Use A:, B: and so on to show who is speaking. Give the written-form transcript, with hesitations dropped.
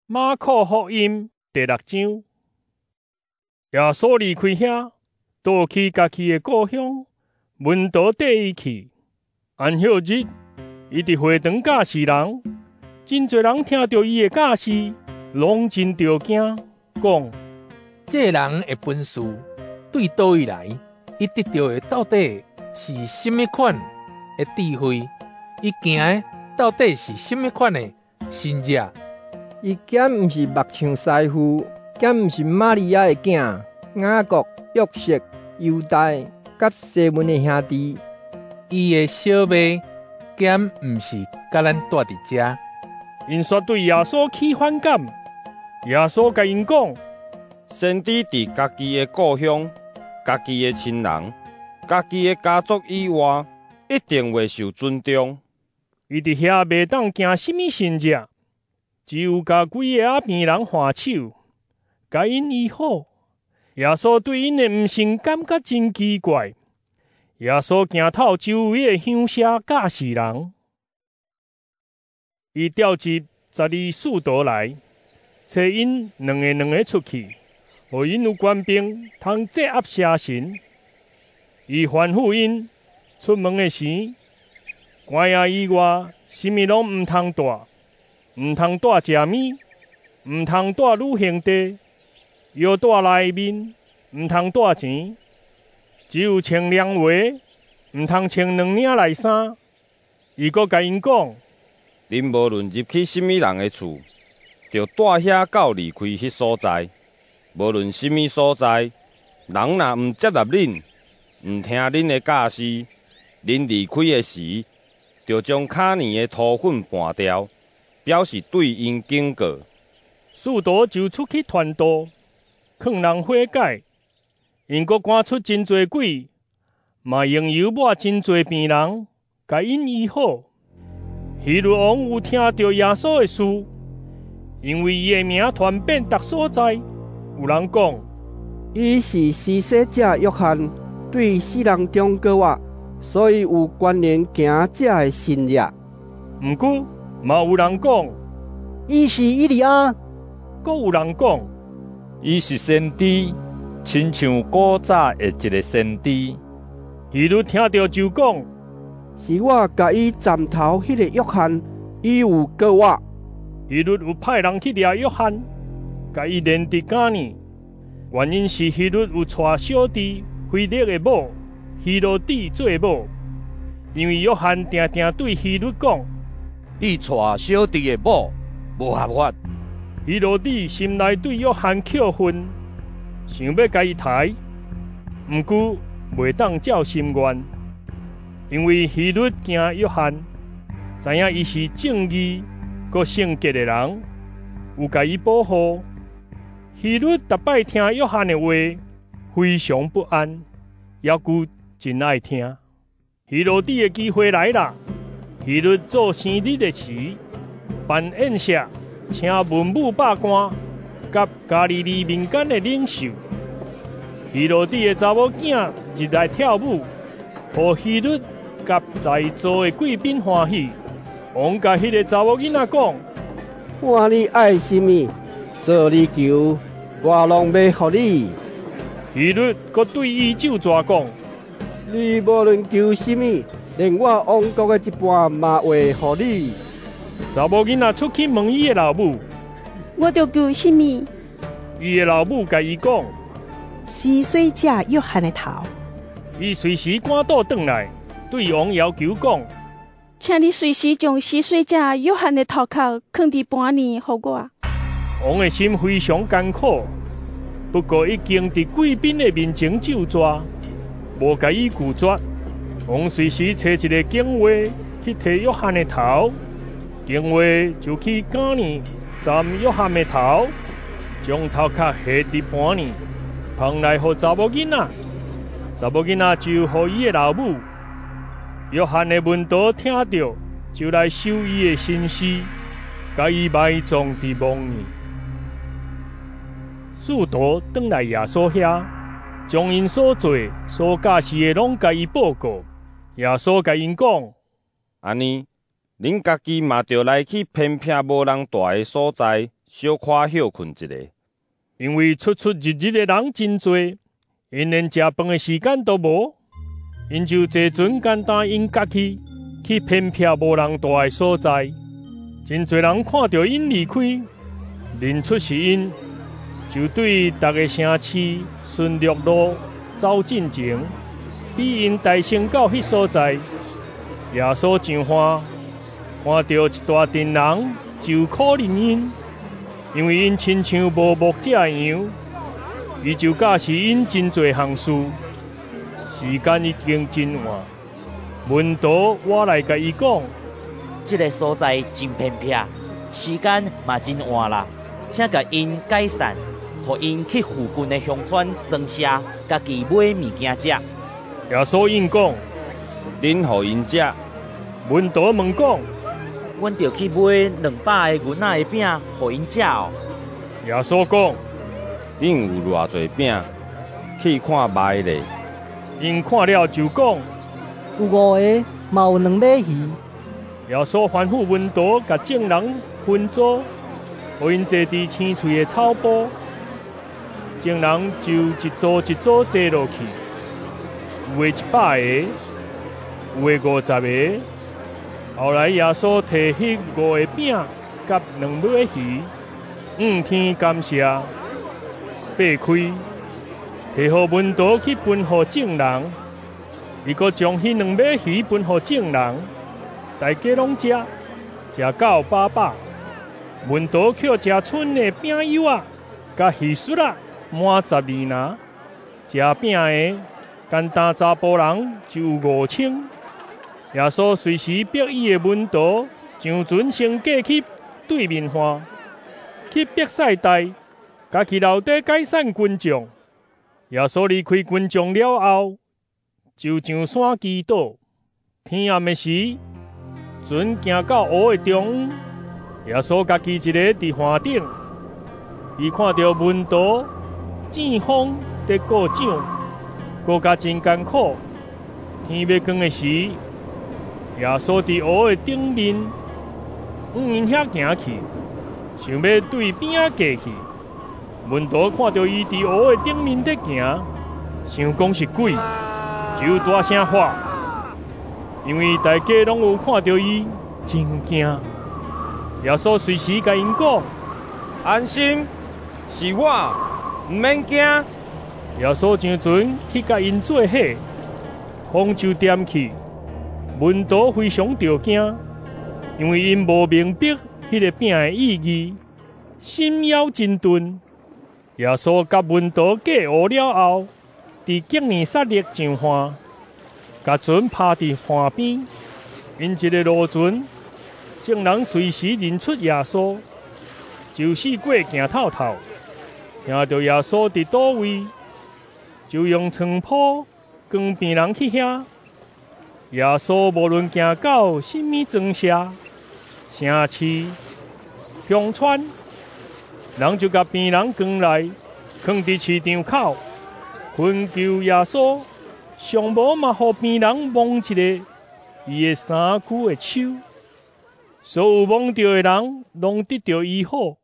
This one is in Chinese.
A: 马可福音第6章。耶稣离开遐，倒去家己的故乡，门徒缀伊去。安息日，伊伫会堂教示人，真侪人听到伊的教示，拢真着惊，讲：
B: 这人的本事对倒位来？伊得到的到底是什么款的智慧？伊行的到底是什么款的神迹？
C: 伊敢毋是目像师傅，敢毋是玛利亚的囝雅各、约瑟、犹大，甲西门的兄弟？
B: 伊的小妹敢毋是甲咱住伫遮？
A: 因煞对耶稣起反感。耶稣甲因讲：
D: 先知伫家己的故乡、家己的亲人、家己的家族以外，一定会受尊重。
A: 伊伫遐袂当行什么神迹，只有甲几个阿病人换手，甲因医好。耶稣对因的毋信感觉真奇怪。耶稣行透周围的乡舍教示人，伊调集12使徒来，找因两个出去，互因有权柄通制压邪神。伊吩咐因出门的时，关野以外，什么拢毋通带，毋通带食物，毋通带旅行地，药带内面，毋通带钱，只有穿凉鞋，毋通穿2领内衫。伊阁甲因讲：
D: 恁无论入去什么人的厝，就带遐到离开迄所在。无论什么所在，人若毋接纳恁，毋听恁的教示，恁离开的时，就将卡年的土粉搬掉，表示对因警告。
A: 使徒就出去传道，劝人悔改。因阁赶出真侪鬼，嘛用油抹真侪病人，甲因医好。希律王有听到耶稣的事，因为伊的名传遍各所在。有人讲，
C: 伊是施洗者约翰对死人中告我，所以有关联行这的神迹。
A: 毋过嘛有人讲，
C: 伊是以利亚。
A: 阁有人讲，
E: 伊是先知，亲像古早的一个先知。
A: 希律听到就讲，
C: 是我甲伊站头迄个约翰，伊有告我。
A: 希律有派人去抓约翰，甲伊连伫监呢。原因是希律有带小弟腓力的某希罗底做某，因为约翰定定对希律讲：
F: 你带小弟的某无合法。
A: 希罗底心内对约翰扣分，想要甲伊抬，毋过袂当照心愿，因为希律惊约翰，知影伊是正义、阁圣洁的人，有甲伊保护。希律逐摆听约翰的话，非常不安，抑佫真爱听。希罗底的机会来啦！希律做生日的时，办宴席，请文武百官，甲加利利民间的领袖。希罗底的查某囝入来跳舞，互希律甲在座的贵宾欢喜。王甲迄个查某囡仔讲：
C: 看你爱什么，做你求，我拢要互你。
A: 希律阁对伊咒詛讲：
C: 你无论求什么，连我王国的一半嘛会互你。
A: 查某囡仔出去问伊的老母：
G: 我着求什么？
A: 伊的老母甲伊讲：
H: 施洗者约翰的头。
A: 伊随时赶倒转来，对王要求讲：
G: 请你随时将施洗者约翰的头壳放伫盘里，互我。
A: 王的心非常艰苦，不过已经伫贵宾的面前咒詛，无甲伊拒绝。王随时找一个警卫去摕约翰的头，警卫就去监里斩约翰的头，将头壳下伫盘里，放来互查某囡仔。查某囡仔就互伊的老母。约翰的门徒听到，就来收伊的身尸，甲伊埋葬伫墓里。使徒转来耶稣遐，将因所做、所教示的拢甲伊报告。耶稣甲因讲：
D: 安尼，恁家己嘛着来去偏僻无人住的所在， 小可休困一下。
A: 因为出入的人真多，因连食饭的时间都无，因就坐船简单因家去偏僻无人住的所在。真侪人看到因离开，认出是因，就对逐个城市顺陆路走进前，比因大声到迄所在。耶稣上岸，看到一大群人，就可怜因，因为因亲像无牧者样，伊就假使因真侪项事。时间已经真晚，门徒我来甲伊讲，
I: 这个所在真偏僻，时间嘛真晚啦，请甲因解散，互因去附近的乡村装车，家己买物件食。
A: 耶稣应讲，
D: 恁互因食。
A: 门徒问讲，
I: 阮着去买200个牛仔的饼，互因食哦。
A: 耶稣讲，
D: 恁有偌侪饼？去看卖咧。
A: 因看了就讲，
J: 有5个，嘛有2尾鱼。
A: 耶稣吩咐门徒甲众人分组，互因坐伫青翠的草坡，众人就一组一组坐落去，有的100个，有的50个。后来耶稣摕迄5个饼甲2尾鱼，天感谢，掰开，摕互门徒去分互众人。伊阁将迄2尾鱼分互众人，大家拢食，食到饱饱。门徒捡食剩的饼油啊，甲鱼屑啊，满12拿。食饼的简单查甫人就有5000。耶稣随时逼伊的门徒上船先过去对面岸，去伯赛大，家己留底解散群众。耶稣离开群众了后，就上山祈祷。天暗的时，船行到湖的中央，耶稣家己一个伫岸顶，伊看到门徒正风在过桨，过甲真艰苦。天要光的时，耶稣伫湖的顶面，往因遐行去，想要对边仔过去。门徒看到伊伫湖的顶面在行，想讲是鬼，就大声喊，因为大家拢有看到伊，真惊。耶稣随时甲因讲：“
D: 安心，是我，唔免惊。”
A: 耶稣上船去甲因做伙，风就点去。门徒非常着惊，因为因无明白迄个饼的意义，心枵真顿。耶稣甲门徒过湖了后，伫吉尼撒勒上岸，甲船趴伫岸边，因一个路船，众人随时认出耶稣，就是过行透透，听到耶稣伫倒位，就用床铺光病人去遐。耶稣无论行到什么庄舍、城市、乡村，人就甲病人扛来，放伫市场口，恳求耶稣，上无嘛，互病人摸一下伊的衫躯的手。所有摸到的人，拢得到医好。